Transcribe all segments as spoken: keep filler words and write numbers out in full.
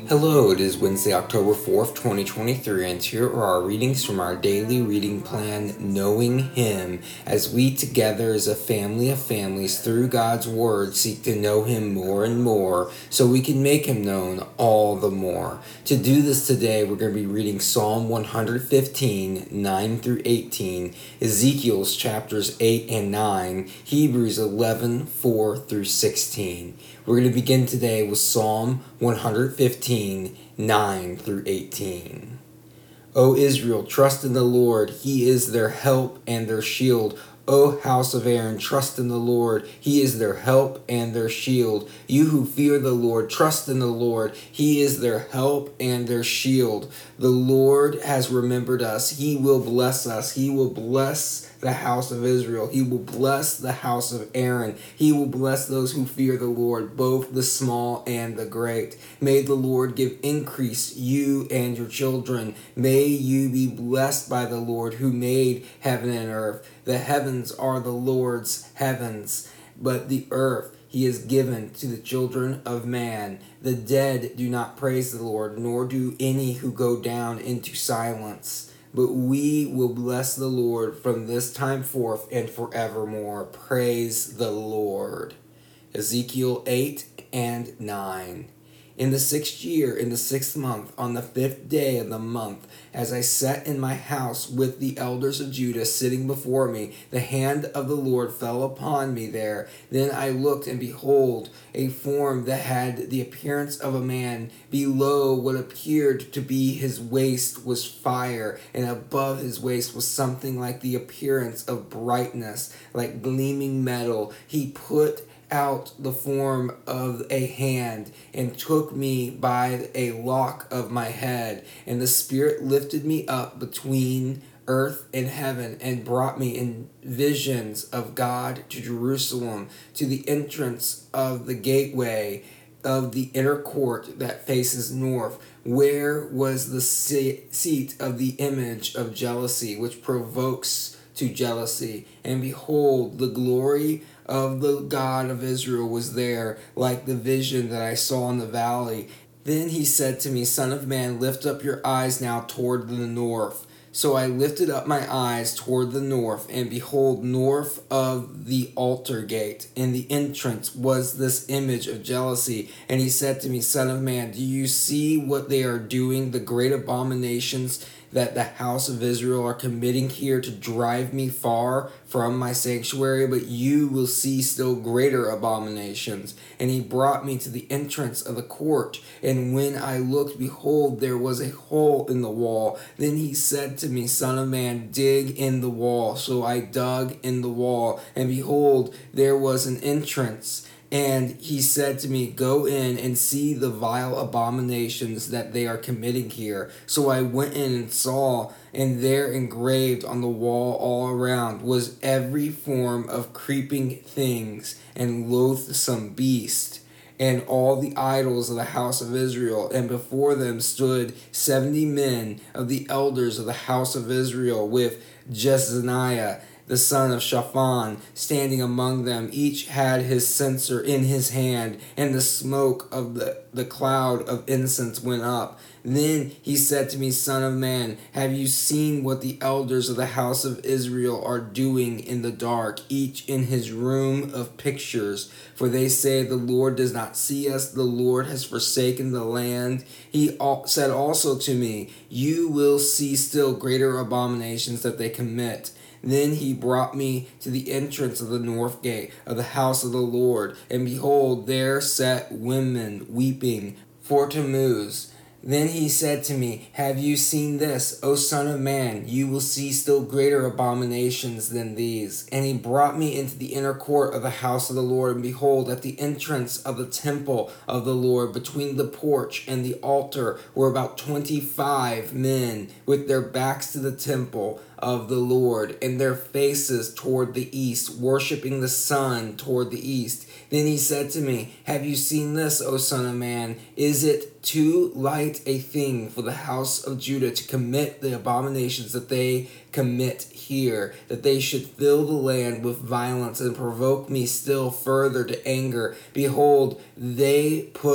Hello, it is Wednesday, October fourth, twenty twenty-three, and here are our readings from our daily reading plan, Knowing Him, as we together as a family of families through God's Word seek to know Him more and more so we can make Him known all the more. To do this today, we're going to be reading Psalm one fifteen, nine through eighteen, Ezekiel's chapters eight and nine, Hebrews eleven, four through sixteen. We're going to begin today with Psalm one fifteen, nine through eighteen. O Israel, trust in the Lord. He is their help and their shield. O house of Aaron, trust in the Lord. He is their help and their shield. You who fear the Lord, trust in the Lord. He is their help and their shield. The Lord has remembered us. He will bless us. He will bless the house of Israel. He will bless the house of Aaron. He will bless those who fear the Lord, both the small and the great. May the Lord give increase, you and your children. May you be blessed by the Lord who made heaven and earth. The heavens are the Lord's heavens, but the earth He has given to the children of man. The dead do not praise the Lord, nor do any who go down into silence. But we will bless the Lord from this time forth and forevermore. Praise the Lord. Ezekiel eight and nine. In the sixth year, in the sixth month, on the fifth day of the month, as I sat in my house with the elders of Judah sitting before me, the hand of the Lord fell upon me there. Then I looked, and behold, a form that had the appearance of a man. Below what appeared to be his waist was fire, and above his waist was something like the appearance of brightness, like gleaming metal. He put out the form of a hand and took me by a lock of my head, and the Spirit lifted me up between earth and heaven and brought me in visions of God to Jerusalem, to the entrance of the gateway of the inner court that faces north, where was the seat of the image of jealousy, which provokes to jealousy. And behold, the glory of the God of Israel was there, like the vision that I saw in the valley. Then he said to me, Son of man, lift up your eyes now toward the north. So I lifted up my eyes toward the north, and behold, north of the altar gate, in the entrance, was this image of jealousy. And he said to me, Son of man, do you see what they are doing, the great abominations that the house of Israel are committing here to drive me far from my sanctuary? But you will see still greater abominations. And he brought me to the entrance of the court, and when I looked, behold, there was a hole in the wall. Then he said to me, Son of man, dig in the wall. So I dug in the wall, and behold, there was an entrance. And he said to me, Go in and see the vile abominations that they are committing here. So I went in and saw, and there engraved on the wall all around was every form of creeping things and loathsome beast, and all the idols of the house of Israel. And before them stood seventy men of the elders of the house of Israel, with Jezaniah the son of Shaphan standing among them. Each had his censer in his hand, and the smoke of the, the cloud of incense went up. Then he said to me, Son of man, have you seen what the elders of the house of Israel are doing in the dark, each in his room of pictures? For they say, The Lord does not see us, the Lord has forsaken the land. He said also to me, You will see still greater abominations that they commit. Then he brought me to the entrance of the north gate of the house of the Lord, and behold, there sat women weeping for Tammuz. Then he said to me, Have you seen this, O son of man? You will see still greater abominations than these. And he brought me into the inner court of the house of the Lord, and behold, at the entrance of the temple of the Lord, between the porch and the altar, were about twenty-five men, with their backs to the temple of the Lord, and their faces toward the east, worshiping the sun toward the east. Then he said to me, Have you seen this, O son of man? Is it too light a thing for the house of Judah to commit the abominations that they commit here, that they should fill the land with violence and provoke me still further to anger? Behold, they put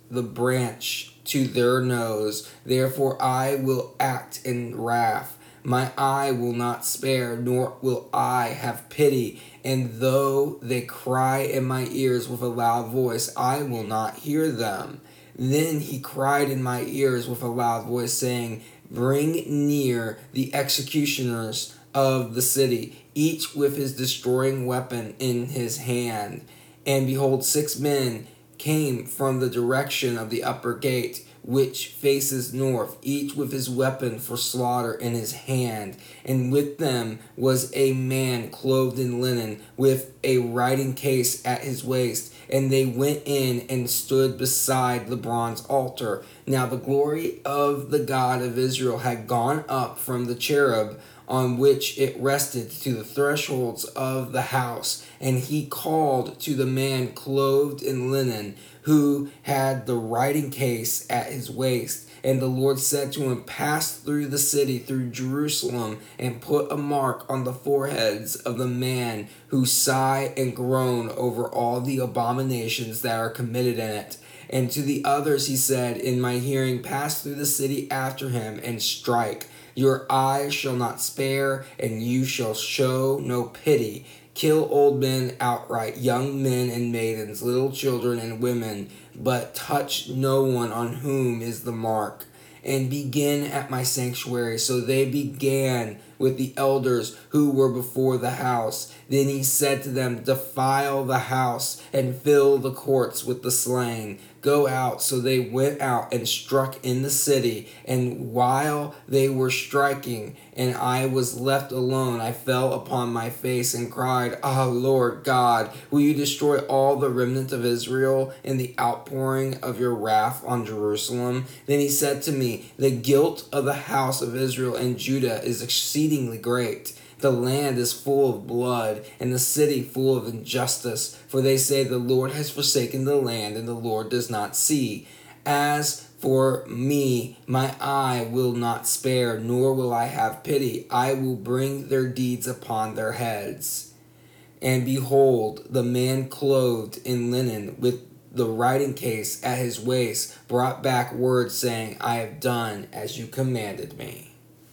the branch to their nose. Therefore I will act in wrath. My eye will not spare, nor will I have pity. And though they cry in my ears with a loud voice, I will not hear them. Then he cried in my ears with a loud voice, saying, Bring near the executioners of the city, each with his destroying weapon in his hand. And behold, six men came from the direction of the upper gate, which faces north, each with his weapon for slaughter in his hand. And with them was a man clothed in linen, with a writing case at his waist. And they went in and stood beside the bronze altar. Now the glory of the God of Israel had gone up from the cherub on which it rested to the thresholds of the house. And he called to the man clothed in linen, who had the writing case at his waist. And the Lord said to him, Pass through the city, through Jerusalem, and put a mark on the foreheads of the man who sigh and groan over all the abominations that are committed in it. And to the others he said, In my hearing, pass through the city after him, and strike. Your eye shall not spare, and you shall show no pity. Kill old men outright, young men and maidens, little children and women, but touch no one on whom is the mark. And begin at my sanctuary. So they began with the elders who were before the house. Then he said to them, Defile the house and fill the courts with the slain. Go out. So they went out and struck in the city. And while they were striking, and I was left alone, I fell upon my face and cried, Ah, Lord God, will you destroy all the remnant of Israel in the outpouring of your wrath on Jerusalem? Then he said to me, The guilt of the house of Israel and Judah is exceedingly great. The land is full of blood, and the city full of injustice. For they say, The Lord has forsaken the land, and the Lord does not see. As for me, my eye will not spare, nor will I have pity. I will bring their deeds upon their heads. And behold, the man clothed in linen, with the writing case at his waist, brought back word, saying, I have done as you commanded me.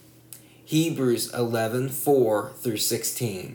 Hebrews eleven four through sixteen.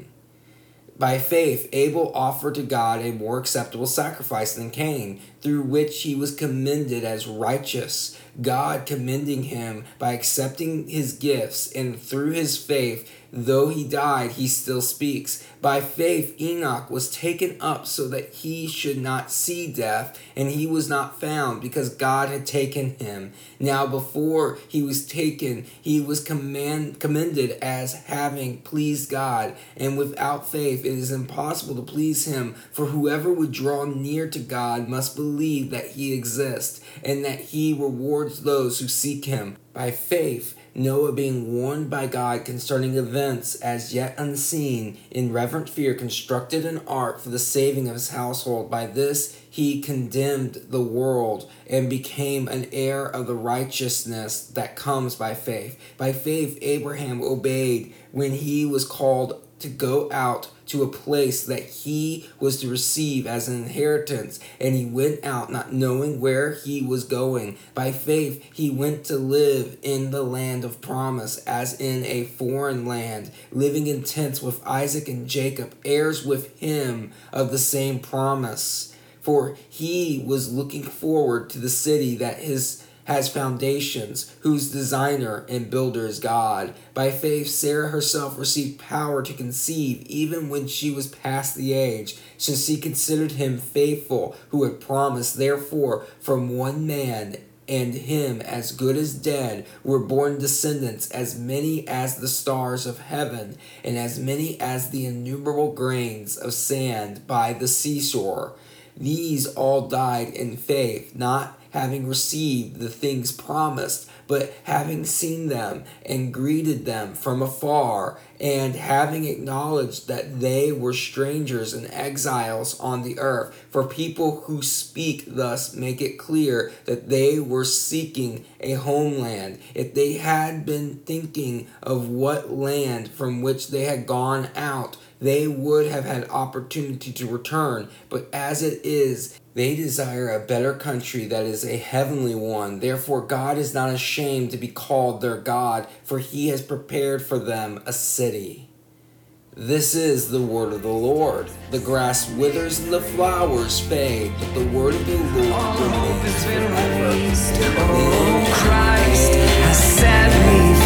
By faith, Abel offered to God a more acceptable sacrifice than Cain, through which he was commended as righteous, God commending him by accepting his gifts, and through his faith, though he died, he still speaks. By faith, Enoch was taken up so that he should not see death, and he was not found because God had taken him. Now before he was taken, he was command, commended as having pleased God, and without faith it is impossible to please him, for whoever would draw near to God must believe that he exists, and that he rewards those who seek him. By faith, Noah, being warned by God concerning events as yet unseen, in reverent fear constructed an ark for the saving of his household. By this he condemned the world and became an heir of the righteousness that comes by faith. By faith Abraham obeyed when he was called to go out to a place that he was to receive as an inheritance, and he went out not knowing where he was going. By faith he went to live in the land of promise, as in a foreign land, living in tents with Isaac and Jacob, heirs with him of the same promise. For he was looking forward to the city that his has foundations, whose designer and builder is God. By faith Sarah herself received power to conceive, even when she was past the age, since she considered him faithful who had promised. Therefore, from one man, and him as good as dead, were born descendants, as many as the stars of heaven, and as many as the innumerable grains of sand by the seashore. These all died in faith, not having received the things promised, but having seen them and greeted them from afar, and having acknowledged that they were strangers and exiles on the earth. For people who speak thus make it clear that they were seeking a homeland. If they had been thinking of what land from which they had gone out, they would have had opportunity to return. But as it is, they desire a better country that is a heavenly one. Therefore, God is not ashamed to be called their God, for he has prepared for them a city. This is the word of the Lord. The grass withers and the flowers fade, but the word of the Lord remains forever. Christ has set me